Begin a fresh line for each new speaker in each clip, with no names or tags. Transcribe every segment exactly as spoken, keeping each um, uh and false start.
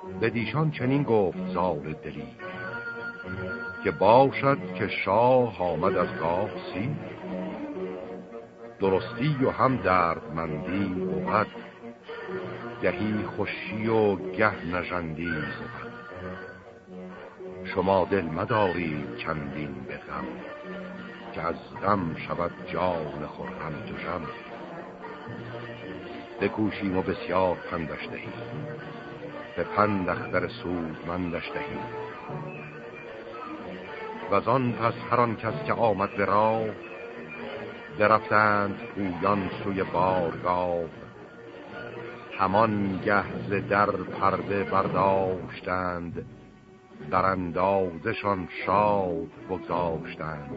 به دیشان چنین گفت زال دلیر که باشد که شاه آمد از گاه سیر. درستی و هم دردمندی بود، گهی خوشی و گه نژندی بود. شما دل مدارید چندین به غم، که از غم شود جان خرم جم. بکوشیم و بسیار پندش دهیم، به پند اختر سودمندش دهیم. و آن پس هر آن کس که آمد به راه، برفتند پویان سوی بارگاه. همان گهز در پرده برداشتند، در اندازشان شاد بگذاشتند.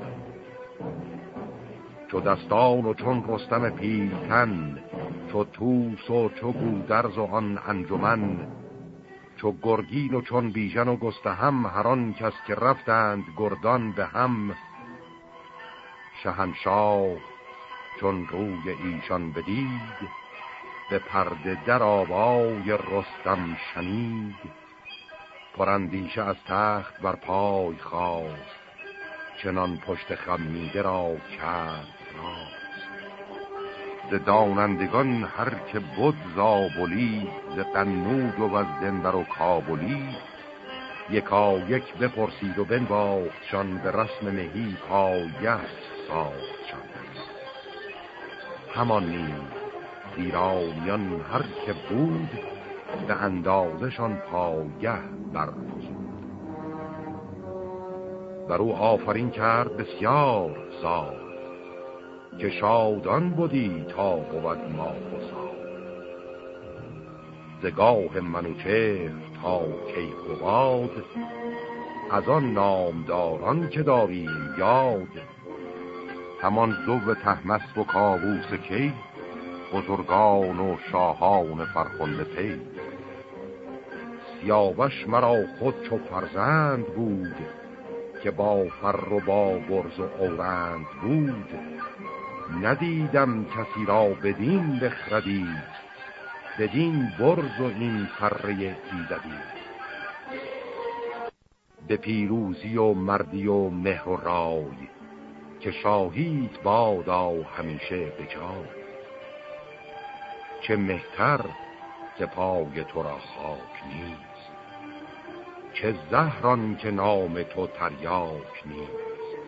چو دستان و چون رستم پیلتن، چو توس و چو گودرز و آن انجمن، چو گرگین و چون بیژن و گستهم، هر آن کس که رفتند گردان به هم. شهنشاه چون روی ایشان بدید، به پرده در آوای رستم شنید. پراندیشه از تخت بر پای خواست، چنان پشت خمیده را کرد راست. ز دانندگان هر که بود زابلی، ز قنوج و از دنبر و کابلی. یکا یک بپرسید و بنواختشان، به رسم مهی پایه ساختشان. همان نیز ایرانیان هر که بود، به اندازشان پایه برفزود. بر او آفرین کرد بسیار زاد، که شادان بودی تا بود ما بزاد. زگاه منوچهر تا کیقوباد، از آن نامداران که داریم یاد. همان زو طهماسب و کاووس کی، بزرگان و شاهان فرخنده پی. سیاوش مرا خود چو فرزند بود، که با فر و با برز و اورند بود. ندیدم کسی را بدین بخردی، بدین برز و این فره ایزدی. به پیروزی و مردی و مهر و رای، که شاهیت بادا همیشه بجای. چه مهتر که پای تو را خاک نیست، چه زهران که نام تو تریاک نیست.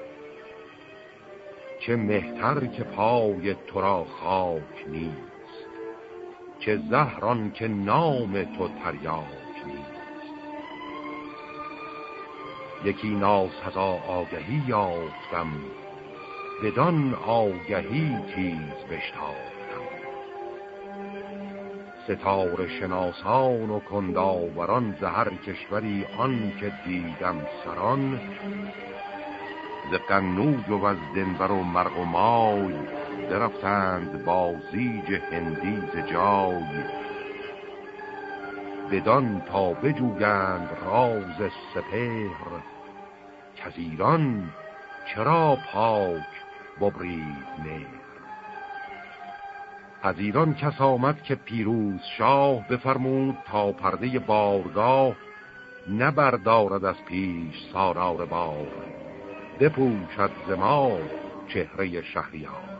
چه مهتر که پای تو را خاک نیست، چه زهران که نام تو تریاک نیست. یکی ناسزا آگهی یافتم، بدان آگهی تیز بشتافتم. ستاره شناسان و کنداوران، ز هر کشوری آن که دیدم سران. ز قنوج و از دنبر و مرغ و مای، درفتند با زیج هندی ز جای. بدان تا بجویند راز سپهر، که از ایران چرا پاک ببرید مهر. از ایران کس آمد که پیروز شاه، بفرمود تا پرده بارگاه. نبردارد از پیش سالار بار، بپوشد ز ما چهره شهریار.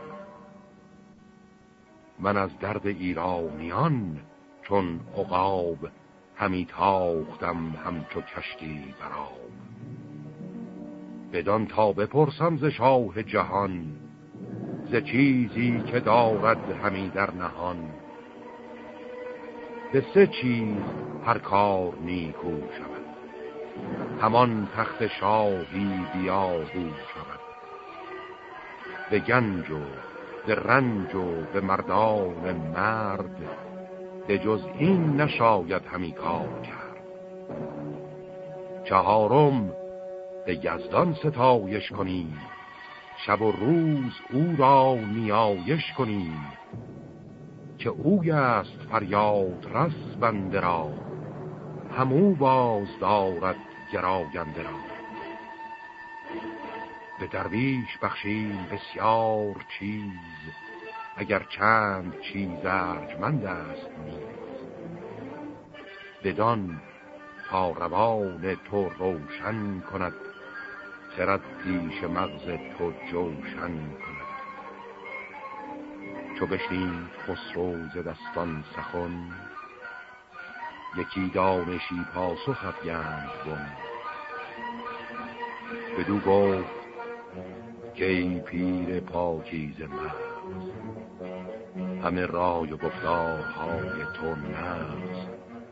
من از درد ایرانیان چون عقاب، همی تاختم همچو کشتی برآب. بدان تا بپرسم ز شاه جهان، ز چیزی که دارد همی در نهان. به سه چیز هر کار نیکو شود، همان تخت شاهی بیابو شود. به گنج و به رنج و به مردان مرد، به جز این نشاید همی کار کرد. چهارم به یزدان ستایش کنیم، شب و روز او را نیایش کنیم. که اوی است فریاد رس بنده را، همو باز دارد گراینده را. به درویش بخشیم بسیار چیز، اگر چند چیز ارجمند است نیز. بدان تا روان تو روشن کند، خرد پیش مغز تو جوشن کند. چو بشنید خسرو ز دستان سخن، یکی دانشی پاسخ افگند بن. بدو گفت که ای پیر پاکیزه مغز، همه رای و گفتارهای تو نغز.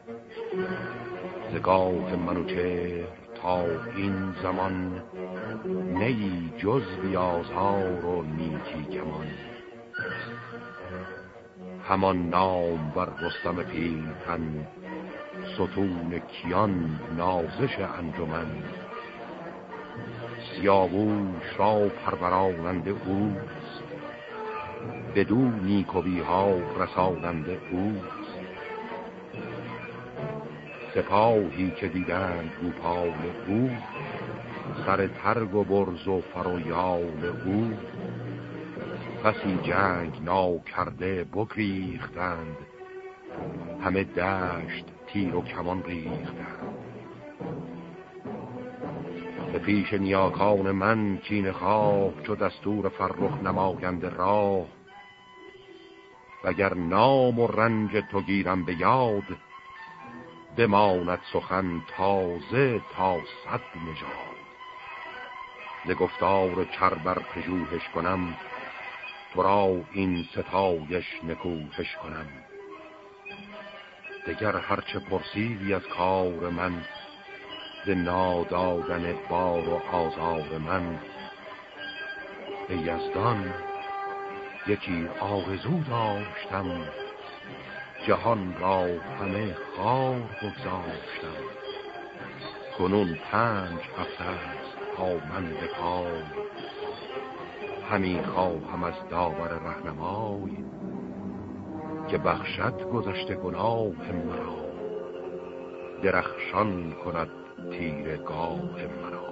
ز گاه منوچهر تا این زمان، نیی جز بیازار و نیکی گمان. همان نام بر رستم پیلتن، ستون کیان نازش انجمن. سیاووش را پروراننده اوست، بدو نیکویی ها رساننده اوست. سپاهی که دیدند گوپال او، سر ترگ و برز و فر و یال او. بسی جنگ ناکرده بگریختند، همه دشت تیر و کمان ریختند. به پیش نیاکان من کینه خواه، چو دستور فرخ نماینده راه. وگر نام و رنج تو گیرم به یاد، بماند سخن تازه تا صد نژاد. ز گفتار چربر پژوهش کنم، تو را این ستایش نکوهش کنم. دگر هرچه پرسیدی از کار من، ز نادادن بار و آزار من. به یزدان یکی آرزو داشتم، جهان را همه خار بگذاشتم. کنون پنج هفته است تا من به پای، همی خواهم از داور رهنمای. که بخشد گذشته گناه مرا، درخشان کند تیرگاه مرا.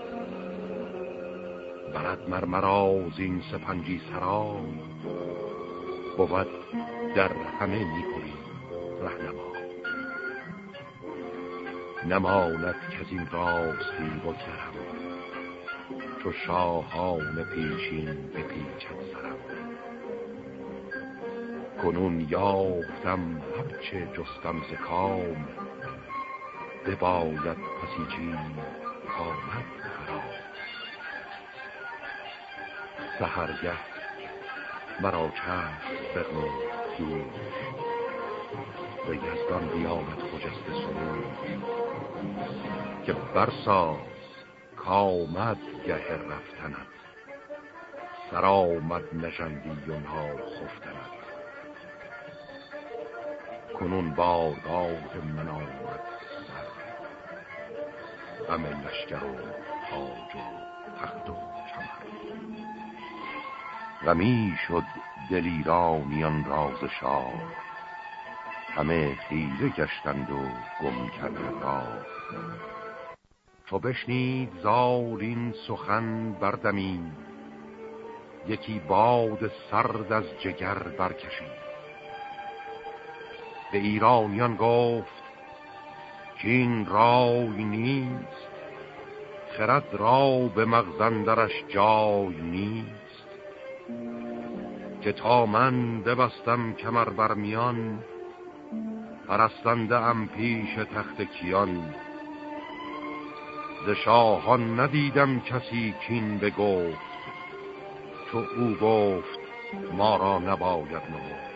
برد مرمرا زین سپنجی سرای، بود در همه نیکویی رهنما. نماند که از این راستی بگذرم، چو شاهان پیشین بپیچد سرم. کنون یافتم هرچه جستم ز کام، بباید پسیجی کامد خرام. سحرگه مرا چشم بغنود دوش، به یزدان بیامد خجسته سروش. که برساز کامد گه رفتنت، سرآمد نژندی و ناخفتنت. کنون بارگاه من آمد سر، غم لشکر و تاج و تخت و کمر. غمی شد دلیرانیان راز شاه، همه خیره گشتند و گم کرده راه. چو بشنید زال این سخن بردمید، یکی باد سرد از جگر برکشید. به ایرانیان گفت که این رای نیست، خرد را به مغز اندرش جای نیست. که تا من ببستم کمر بر میان، پرستنده ام پیش تخت کیان. ز شاهان ندیدم کسی کین بگفت، چو او گفت ما را نباید نهفت.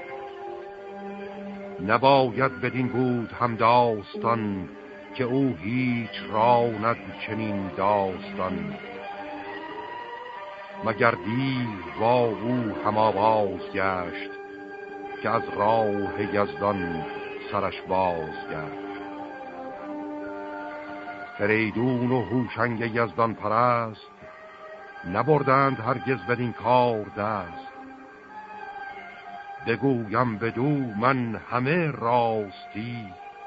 نباید بدین بود هم داستان، که او هیچ راند چنین داستان. مگر دیو با او هم آواز گشت، که از راه یزدان سرش باز گشت. فریدون و هوشنگ یزدان پرست، نبردند هرگز بدین کار دست. بگویم بدو من همه راستی،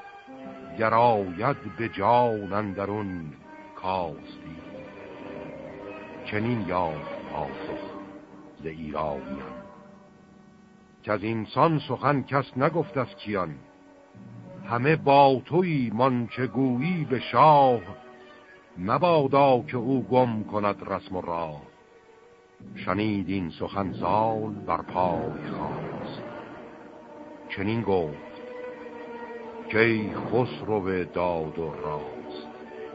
گراید به جان اندرون کاستی. چنین یافت پاسخ ز ایرانیان، که از اینسان سخن کس نگفت از کیان. همه با توی منچه گویی به شاه، مبادا که او گم کند رسم و راه. شنید این سخن زال بر پای خواست، چنین گفت که خسرو داد و راست.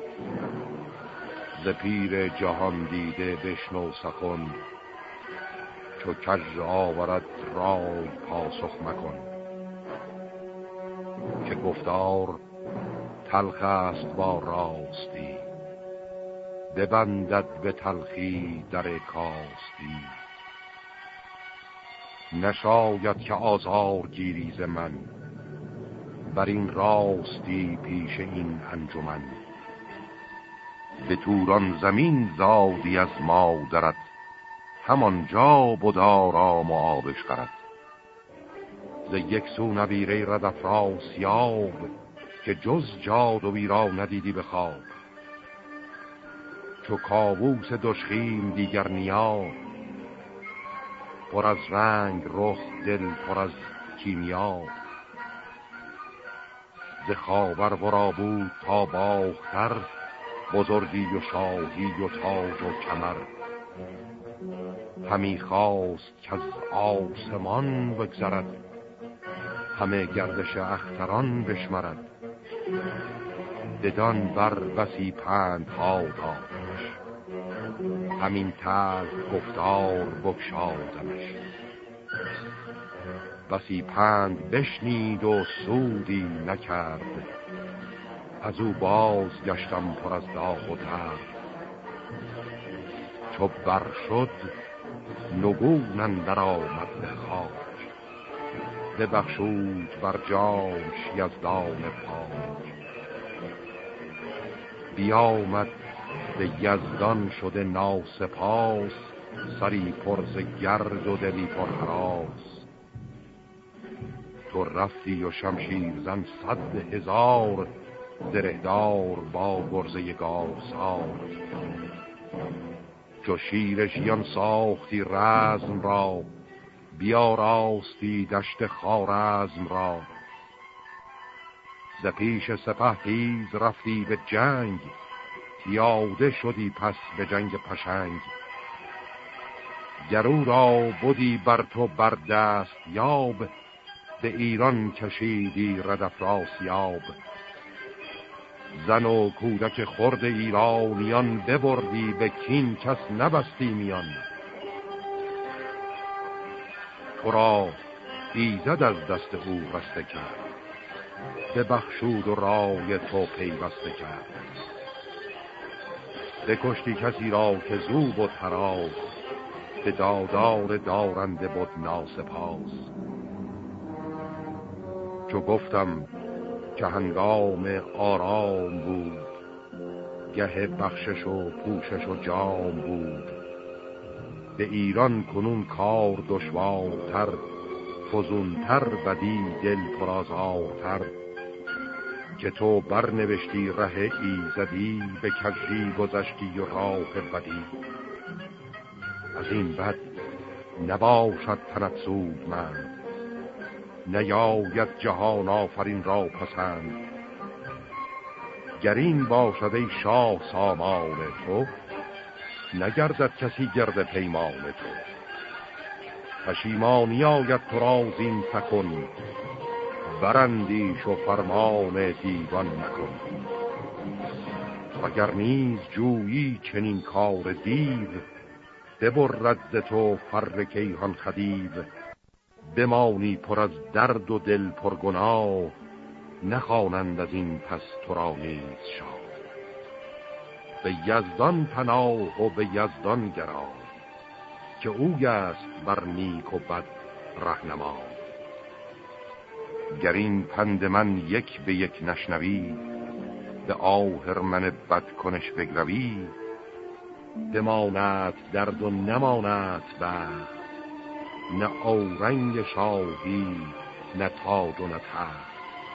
ز پیر جهان دیده بشنو سخن، چو کژ آورد رای پاسخ مکن. که گفتار تلخ است با راستی، ببندد به تلخی در کاستی. نشاید که آزار گیری ز من، بر این راستی پیش این انجمن. به توران زمین زادی از مادرت، همانجا بود آرام و آبش خرد. ز یک سو نبیره ردافراس یاب، که جز جاد و بیرا ندیدی به خواب. چو کاووس دشخیم دیگر نیا، پر از رنگ رخ دل پر از کیمیا. ز خاور ورا بود تا باختر، بزرگی و شاهی و تاج و کمر. همی خواست که از آسمان بگذرد، همه گردش اختران بشمرد. بدان بر بسی پند ها دادمش، همین تلخ گفتار بگشادمش. بسی پند بشنید و سودی نکرد، از او باز گشتم پر از داغ و درد. چو بر شد نگون اندر آمد به خاک، ببخشود بر جانش یزدان پاک. بیامد به یزدان شده ناسپاس، سری پر ز گرد و دلی پر هراس. تو رفتی و شمشیر زن صد هزار، درهدار با گرزه گاوسار. چو شیر ژیان ساختی رزم را، بیاراستی دشت خوارزم را. ز پیش سپه تیز رفتی به جنگ، پیاده شدی پس به جنگ پشنگ. گرو را بودی بر تو بر دست یاب، به ایران کشیدی ردافراسیاب. زن و کودک خرد ایرانیان، ببردی به کین کس نبستی میان. تو را ایزد از دست او رسته کرد، ببخشود و رای تو پیوسته کرد. بکشتی کسی را که زو بود هراس، به دادار دارنده بود ناسپاس. چو گفتم که هنگام آرام بود، گه بخشش و پوشش و جام بود. به ایران کنون کار دشوارتر، فزونتر بدی دل پرآزارتر. که تو برنوشتی ره ایزدی، به کژی گذشتی و راه بدی. از این بد نباشد تنت سودمند، نیاید جهان آفرین را پسند. گر این باشد ای شاه سامان تو، نگردد کسی گرد پیمان تو. پشیمانی آید تو را زین فکن، براندیش و فرمان دیوان مکن. وگر نیز جویی چنین کار دیو، ببرد ز تو فر کیهان خدیو. بمانی پر از درد و دل پر گناه، نخوانند از این پس تو را نیز شاه. به یزدان پناه و به یزدان گرای، که اوی است بر نیک و بد رهنما. گر این پند من یک به یک نشنوی، به آهرمن بد کنش بگروی. بماند درد و نماند بخت، نه اورنگ شاهی نه تاج و نه تخت.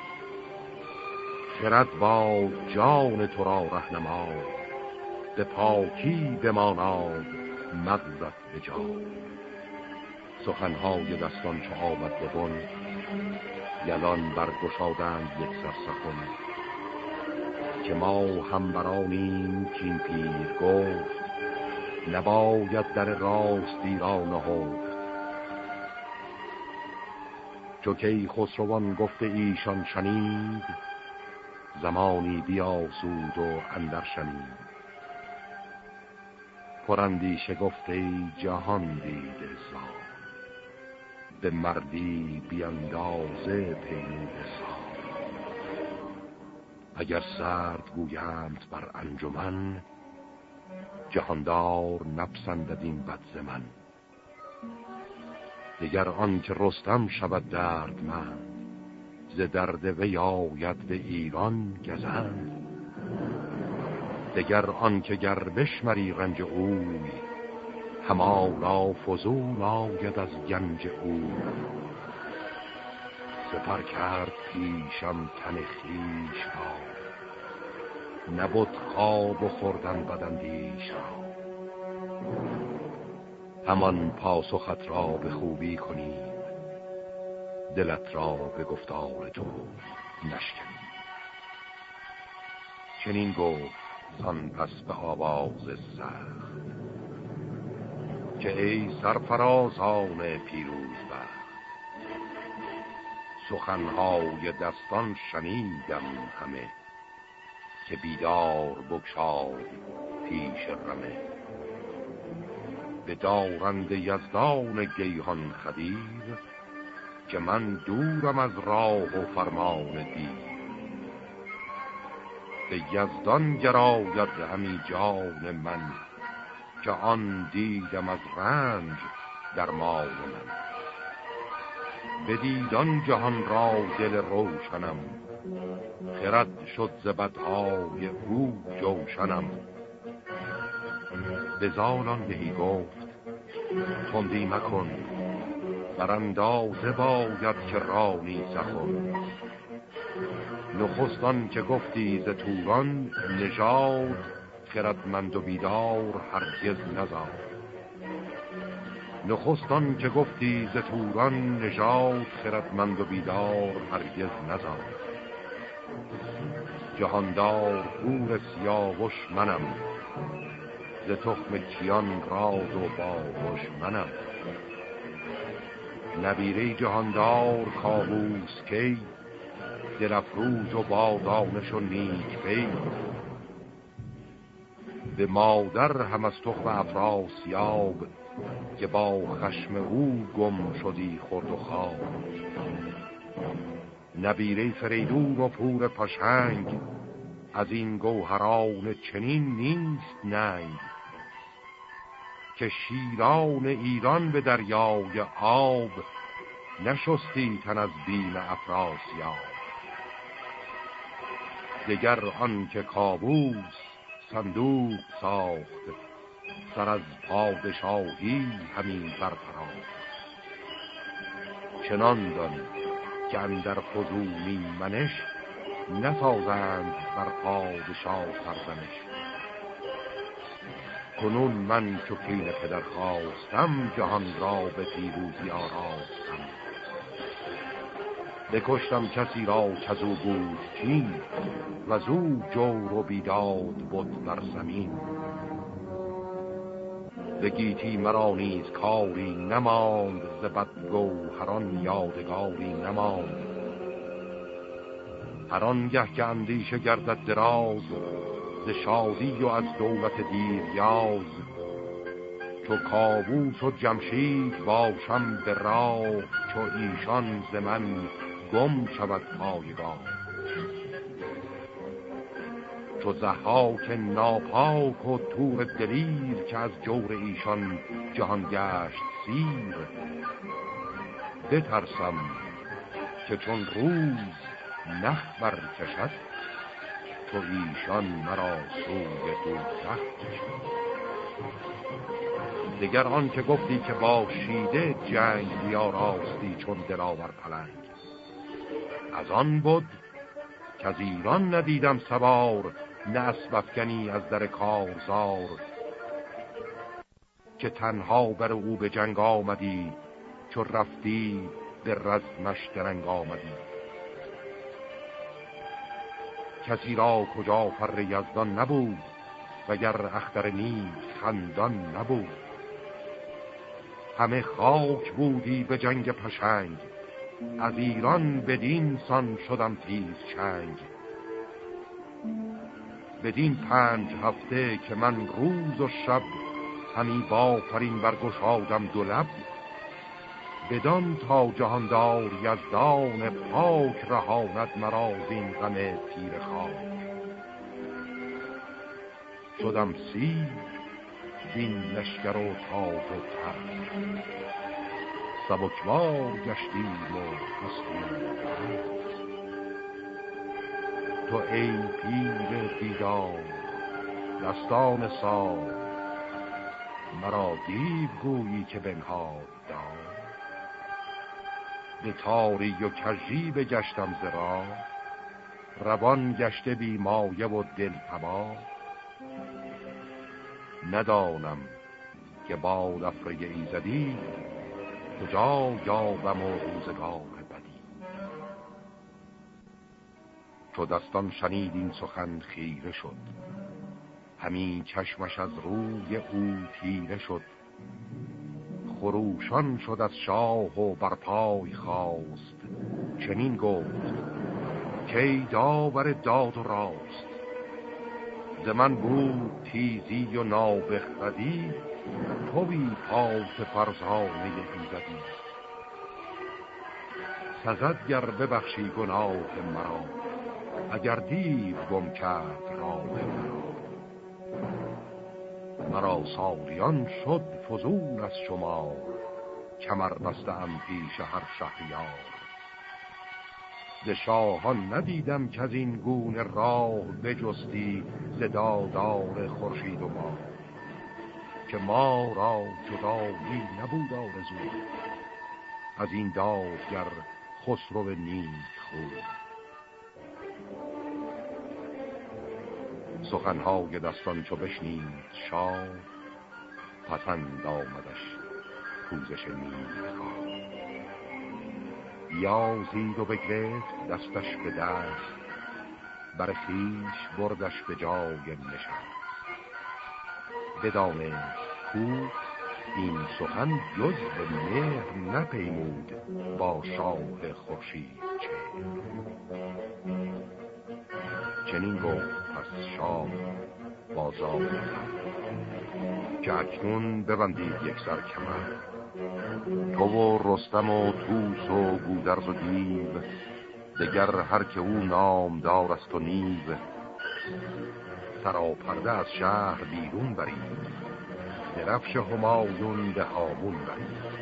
خرد با جان تو را رهنما، به پاکی بماناد مغزت به جا. سخنهای دستان چو آمد به بن، یلان برگشادند یک سر سخن که ما هم برانیم کین پیر گفت نباید در راستی را نهفت. چو کی خسروان گفته ایشان شنید زمانی بیاسود و اندر شنید. پراندیشه گفته جهان دیده زار به مردی بیاندازه پیموده سار. اگر سرد گویند بر انجمن جهاندار نپسندد این بد ز من. دیگر آن که رستم شود دردمند ز درد وی آید به ایران گزند. دیگر آن که گر بشمری رنج اوی همانا فزون آید از گنج اوی. سپر کرد پیشم تن خویش را نبود خواب و خوردن بداندیش را. همان پاسخت را به خوبی کنیم دلت را به گفتار تو نشکنیم. چنین گفت زان پس به آواز سخت که ای سرفرازان پیروز بخت. سخنهای دستان شنیدم همه که بیدار بگشاد پیش رمه. به دارند یزدان گیهان خدیر که من دورم از راه و فرمان دیر. به یزدان گراید همی جان من که آن دیدم از رنج در مال من. بدیدان جهان را دل روشنم خرد شد ز بدهای او جوشنم. به زالان بهی گفت تندی مکن بر اندازه باید که رانی سخن. نخستان که گفتی ز توران نژاد خردمند و بیدار هرگز نزاد. نخستان که گفتی ز توران نژاد خردمند و بیدار هرگز نزاد. جهاندار پور سیاوش منم ز تخم کیان راز و باوش منم. نبیره جهاندار کاووس کی دل افروز و با دانش و نیک پی. به مادر هم از تخم افراسیاب که با خشم او گم شدی خورد و خواب. نبیره فریدون و پور پشنگ از این گوهران چنین نیست ننگ. که شیران ایران به دریای آب نشستی تن از بیم افراسیاب. دگر آن که کاووس صندوق ساخت سر از پادشاهی همین برفراخت. چنان دان که اندر فزونی منش نسازند بر پادشاه سرزنش. کنون من چو کین پدر خواستم جهان را به پیروزی آراستم. بکشتم کسی را کزو بود کین و زو جور و بیداد بود بر زمین. به گیتی مرا نیز کاری نماند ز بدگوهران یادگاری نماند. هر آنگه که اندیشه گردد دراز ز شادی و از دولت دیریاز. چو کاووس و جمشید باشم به راه چو ایشان ز من گم شود پایگاه. چو ضحاک ناپاک و تور دلیر که از جور ایشان جهان گشت سیر. بترسم که چون روز نخ برکشد تو ایشان مرا سوی دوزخ کشد. دیگر آن که گفتی که با شیده جنگ بیاراستی چون دلاور پلنگ. از آن بود که از ایران ندیدم سوار نه اسب افکنی از در کارزار. که تنها بر او به جنگ آمدی چو رفتی به رزمش درنگ آمدی. کسی را کجا فر یزدان نبود، وگر اختر نیک خندان نبود. همه خاک بودی به جنگ پشنگ، از ایران بدین سان شدم تیز چنگ. بدین پنج هفته که من روز و شب، همی بافرین برگشادم دو لب. بدان تا جهاندار یزدان پاک، رهاند مرا زین غم تیر خاک. شدم سیر زین لشکر و تاج و تخت، سبکبار گشتیم و هستیم. تو ای پیر دیدار دستان سال، مرا دیو گویی که بنهاد دار. به تاری و کژی بگشتم ز راه، روان گشته بی مایه و دل تباه. ندانم که باد افره ایزدی، کجا یابم و روزگار بدی. چو دستان شنید این سخن خیره شد، همین چشمش از روی او تیره شد. خروشان شد از شاه و بر پای خواست، چنین گفت که ای داور داد و راست. ز من بود تیزی و نابخردی، توی پاک فرزانه ایزدی. سزد گر ببخشی گناه مرا، اگر دیو گم کرد راه مرا. مرا سالیان شد فزون از شمار، کمر بستم پیش هر شهریار. ز شاهان ندیدم که از این گونه راه، بجستی ز دادار خورشید و ماه. که ما را جدایی نبود آرزو، از این دادگر خسرو نیک خوی. سخنهای دستان چو بشنید شاه، پسند آمدش پوزش نیکخواه. بیازید و بگرفت دستش به دست، بر خویش بردش به جای نشست. بدانست کو این سخن جز به مهر نپیمود، با شاه خورشید چه. چنین گفت پس شاه با زال که اکنون ببندید یک سر کمر. تو و رستم و طوس و گودرز و دیو، دگر هر که او نامدار است و نیو. سراپرده از شهر بیرون برید، درفش همایون به هامون برید.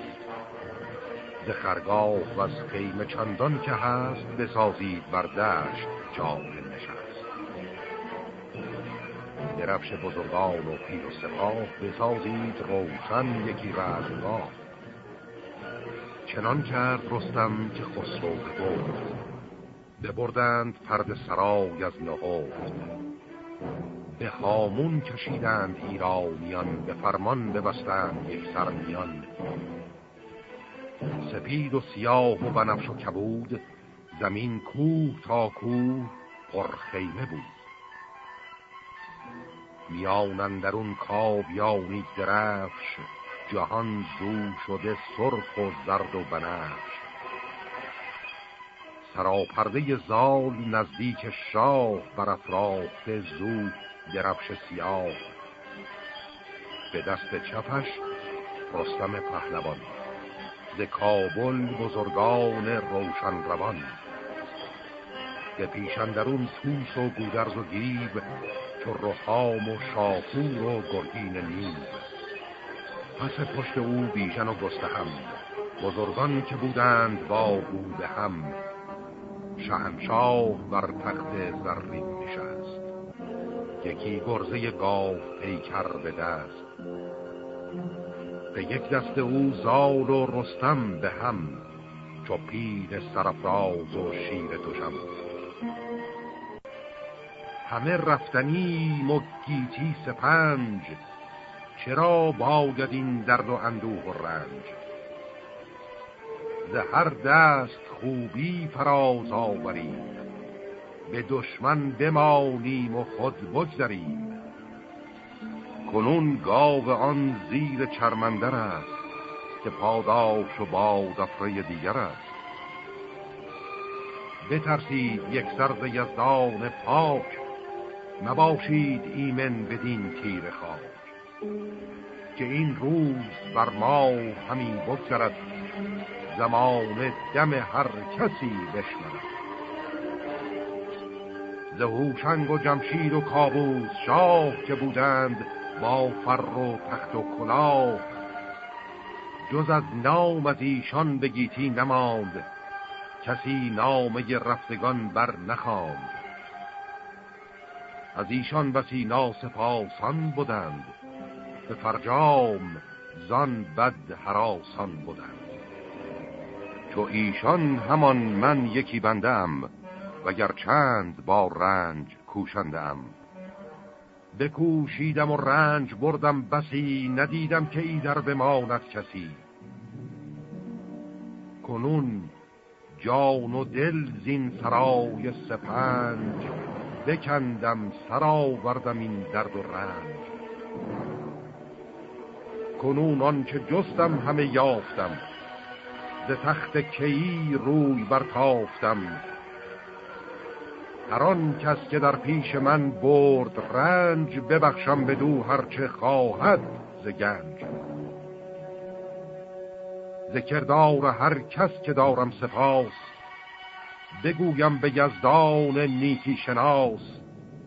ز خرگاه و از خیمه چندان که هست، بسازید بر دشت جای نشست. درفش بزرگان و پیل و سپاه، بسازید روشن یکی رزمگاه. چنان کرد رستم که خسرو بگفت، ببردند پرده سرای از نهفت. به هامون کشیدند ایرانیان، به فرمان ببستند یک سرمیان. سپید و سیاه و بنفش و کبود، زمین کوه تا کوه پر خیمه بود. میان اندرون کاویانی درفش، جهان زو شده سرخ و زرد و بنفش. سراپرده زال نزدیک شاه، برافراخته زو درفش سیاه. به دست چپش رستم پهلوان، ز کابل بزرگان روشن روان. به پیش اندرون طوس و گودرز و گیو، چو رخام و شاپور و گرگین نیو. پس پشت او بیژن و گستهم، بزرگان که بودند با او به هم. شهنشاه بر تخت زرین نشست، یکی گرزه گاو پیکر به دست. به یک دست او زال و رستم به هم، چو پیل سرافراز و شیر دوشم. همه رفتنیم و گیتی سپنج، چرا باید این درد و اندوه و رنج. ز هر دست خوبی فراز آورید، به دشمن بمانیم و خود بگذریم. کنون گاو آن زیر چرمندر است، که پاداش و باد افره دیگر است. بترسید یک سر ز یزدان پاک، نباشید ایمن بدین تیر خاک. که این روز بر ما همی بگذرد، زمان دم هر کسی بشمرد. ز هوشنگ و جمشید و کاووس شاه، که بودند با فر و تخت و کلاه. جز از نام از ایشان به گیتی نماند، کسی نامه رفتگان بر نخواند. از ایشان بسی ناسپاسان بودند، به فرجام زان بد هراسان بودند. چو ایشان همان من یکی بنده ام، وگر چند با رنج کوشنده ام. بکوشیدم و رنج بردم بسی، ندیدم که ایدر بماند کسی. کنون جان و دل زین سرای سپنج، بکندم سراوردم این درد و رنج. کنون آنچه جستم همه یافتم، ز تخت کیی روی برتافتم. هر آن کس که در پیش من برد رنج، ببخشم بدو هرچه خواهد ز گنج. ز کردار هر کس که دارم سپاس، بگویم به یزدان نیکی شناس.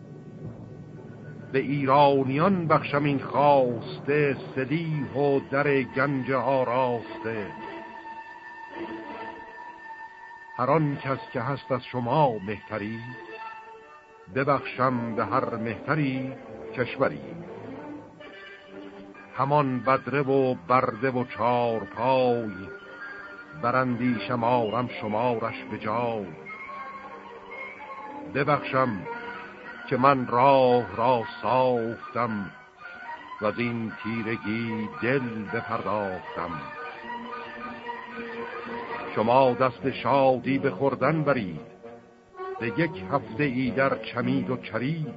به ایرانیان بخشم این خواسته، سلیح و در گنج آراسته. هر آن کس که هست از شما مهتری، ببخشم به هر مهتری کشوری. همان بدره و برده و چار پای، برندیشم آرم شمارش به جای. ببخشم که من راه را ساختم، و از این تیرگی دل بپرداختم. شما دست شادی به خوردن برید، به یک هفته ای در چمید و چرید.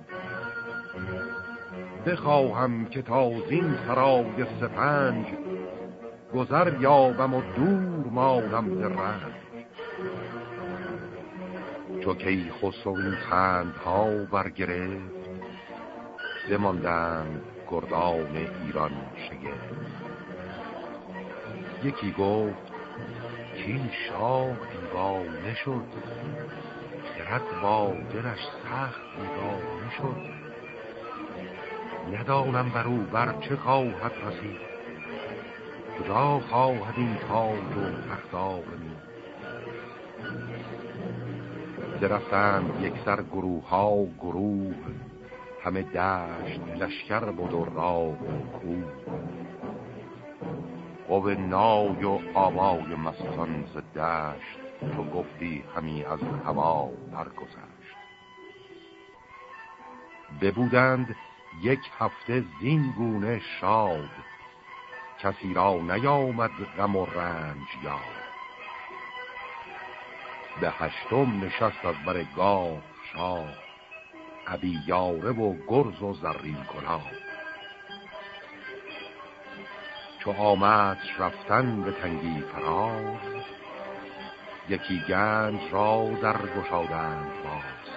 بخواهم که تا زین سرای سپنج، گذر یابم و دور مانم ز رنج. چو کی خسرو این خندها برگرفت، بماندند گردان ایران شگفت. یکی گفت که این شاه دیوانه شد، خرد با دلش سخت بیگانه شد. ندانم برو بر چه خواهد رسید، کجا خواهد این تاج و تخت آورید. درفتند یک سر گروه ها گروه، همه دشت لشکر بود و راه و کوه. قو نای و آوای مستان ز دشت، تو گفتی همی از هوا برگذشت. ببودند یک هفته زین گونه شاد، کسی را نیامد غم و رنج یاد. به هشتم نشست از بر گاه شاه، ابی یاره و گرز و زرین کلاه. چو آمد رفتن به تنگی فراز، یکی گنج را در گشادند باز.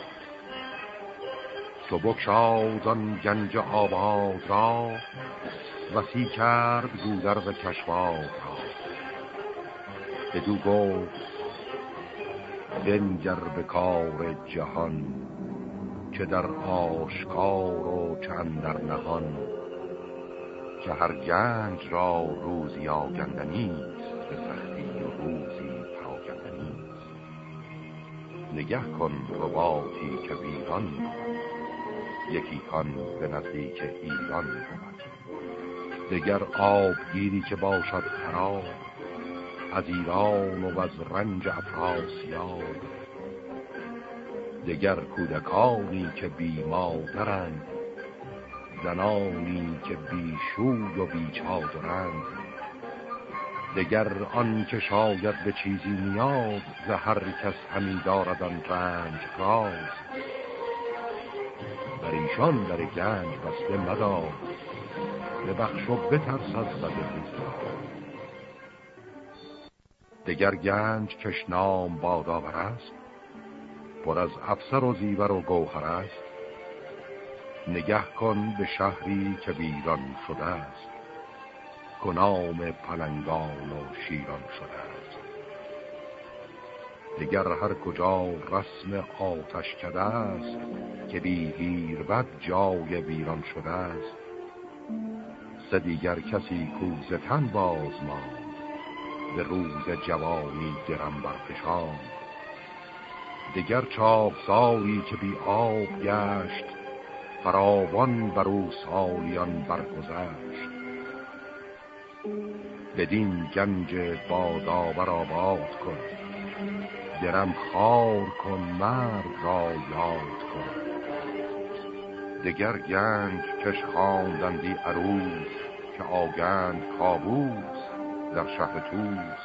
چو بگشاد آن گنج آباد را، وسی کرد گودرز کشواد را. بدو گفت بنگر به کار جهان، چه در آشکار و چه اندر نهان. که هر گنج را روزی آگندنیست، به سختی و روزی پراگندنیست. نگه کن رباطی که ویران بود، یکی کان به نزدیک ایران بود. دگر آب گیری که باشد خراب، از ایران و از رنج افراسیاب. دگر کودکانی که بی مادرند، زنانی که بی شوی و بی چادرند. دگر آن که شاید به چیزی نیاز، ز هر کس همی دارد آن رنج راز. بر ایشان در گنج بسته مدار، ببخش و بترس از بد روزگار. دگر گنج کش نام بادآور است، پر از افسر و زیور و گوهر است. نگه کن به شهری که ویران شده است، کنام پلنگان و شیران شده است. دگر هر کجا رسم آتش کده است، که بی هیربد جای ویران شده است. سه دیگر کسی کو ز تن باز ماند، به روز جوانی درم برفشاند. دگر چاکساری که بی آب گشت، فراوان بر او سالیان برگذشت. بدین گنج بادآور آباد کن، درم خوار کن مرد را یاد کن. دگر گنج کش خواندندی عروس، که آگند کاووس در شهر طوس.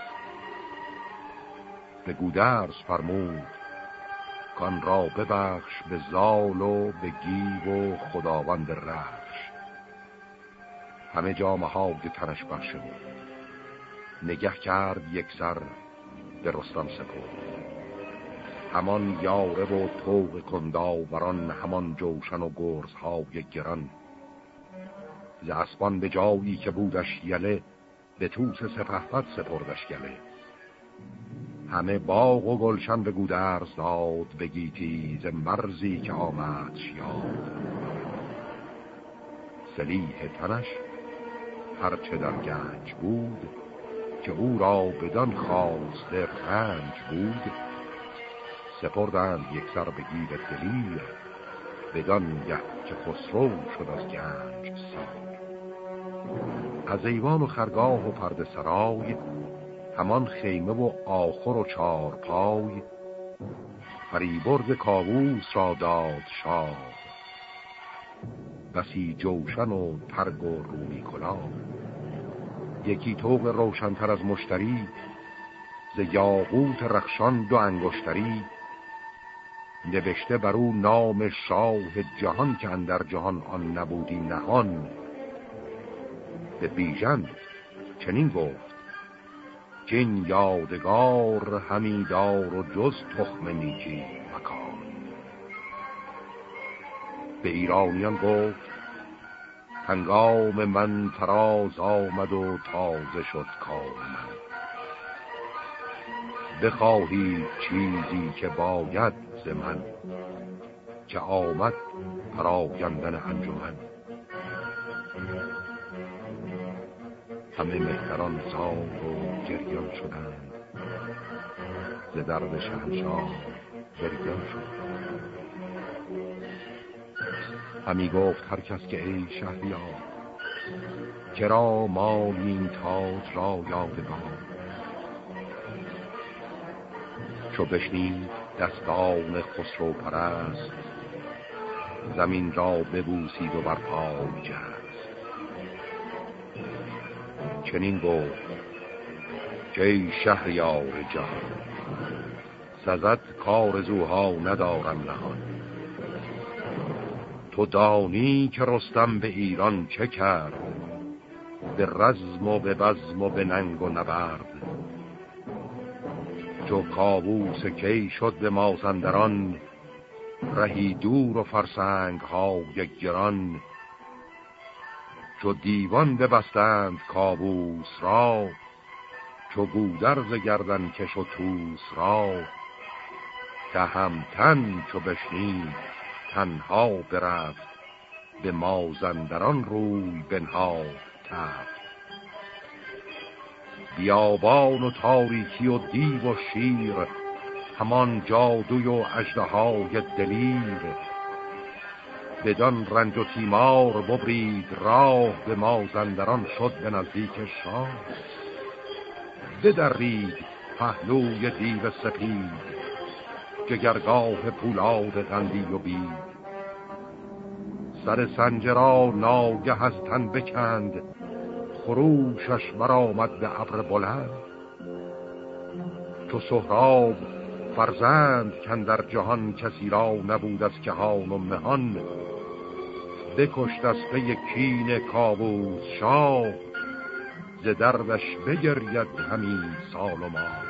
به گودرز فرمود کان را ببخش، به زال و به گیو و خداوند رخش. همه جا مهاد تنش بخشه بود، نگه کرد یک سر به رستم سپرد. همان یاره و طوق کنداوران، همان جوشن و گرزهای گران. ز اسبان به جایی که بودش یله، به توس سپهبد سپردش گله. همه باغ و گلشن به گودرز داد، به گیتی ز مرزی که آمدش یاد. سلیح تنش هرچه در گنج بود، که او را بدان خواسته رنج بود. سپردند یک سر به گیو دلیر، بدان گه که خسرو شد از گنج سیر. از ایوان و خرگاه و پرده سرای، همان خیمه و آخر و چارپای. فریبرز کاووس را داد شاه، بسی جوشن و ترگ و رومی کلاه. یکی طوق روشنتر از مشتری، ز یاقوت رخشان دو انگشتری. نوشته بر او نام شاه جهان، که اندر جهان آن نبودی نهان. به بیژن چنین گفت که این یادگار، همی دار و جز تخم نیکی مکان. به ایرانیان گفت هنگام من فراز آمد و تازه شد کار من. بخواهی چیزی که باید ز من، که آمد پراگندن انجمن. همه مهتران زار و گریان شدند، ز درد شهنشاه گریان شدند. همی گفت هر کس که ای شهریار، چرا مال این تاج را یادگار. چو بشنید دستان خسرو پرست، زمین را ببوسید و بر پای جست. چنین گفت که ای شهریار جهان، سزد کارزوها ندارم نهان. تو دانی که رستم به ایران چه کرد، به رزم و به بزم و به ننگ و نبرد. چو کاووس کی شد به مازندران، رهی دور و فرسنگ های گران. چو دیوان ببستند کاووس را، چو گودرز گردن کش و توس را. تهمتن چو بشنید تنها برفت، به مازندران روی بنهاد تفت. بیابان و تاریکی و دیو و شیر، همان جادوی و اژدهای دلیر. بدان رنج و تیمار ببرید راه، به مازندران شد به نزدیک شاه. بدرید پهلوی دیو سپید، جگرگاه پولاد قندی و بید. سر سنجرا ناگه از تن بکند، خروشش برآمد به ابر بلند. تو سهراب فرزند کاندر جهان کسی را نبود از کهان و مهان. بکشت از پی کین کاووس شاه ز دردش بگرید همین سال و ماه.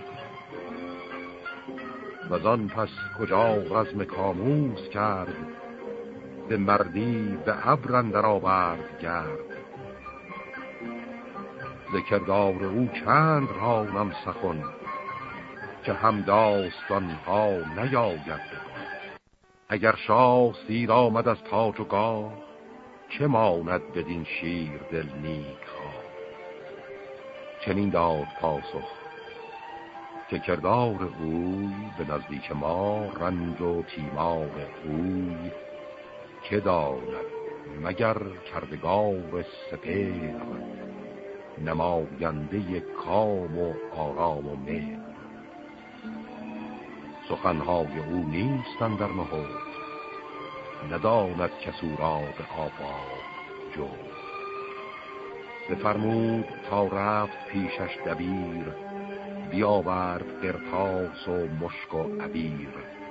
وزان پس کجا رزم کاموس کرد به مردی به ابر اندر آورد گرد. ز کردار او چند رانم سخن که هم داستان ها نیاید. اگر شاه سیر آمد از تاج و گاه چه ماند بدین شیر دل نیک خواه. چنین داد پاسخ که کردار اوی به نزدیک ما رنج و تیمار اوی که داند مگر کردگار سپهر نماینده کام و آرام و مهر. سخنهای او نیستن در نهفت نداند کسو را به آفاق جفت. بفرمود تا رفت پیشش دبیر بیاورد قرطاس و مشک و عبیر.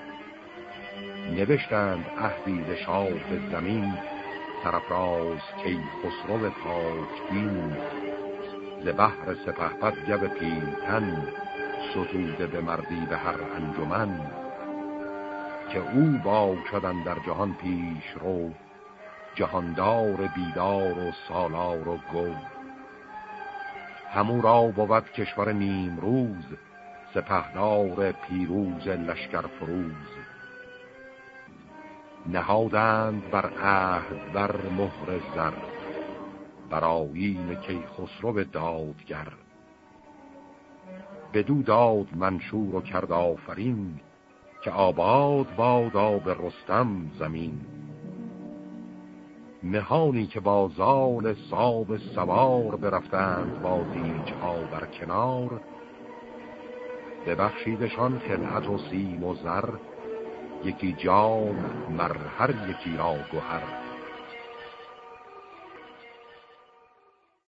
نوشتند عهدی ز شاه زمین سرافراز کیخسرو پاک دین. ز بحر سپهبد گو پیلتن ستوده به مردی به هر انجمن. که او باشد اندر جهان پیش رو جهاندار بیدار و سالار و گو. همو را بود کشور نیم روز سپهدار پیروز لشکر فروز. نهادند بر عهد بر مهر زر بر آیین کیخسرو دادگر. بدو داد منشور و کرد آفرین که آباد بادا به رستم زمین. مهانی که با زال ساب سوار برفتند با دیجها بر کنار. ببخشیدشان خلعت و سیم و زر یکی جام مر هر یکی را گوهر.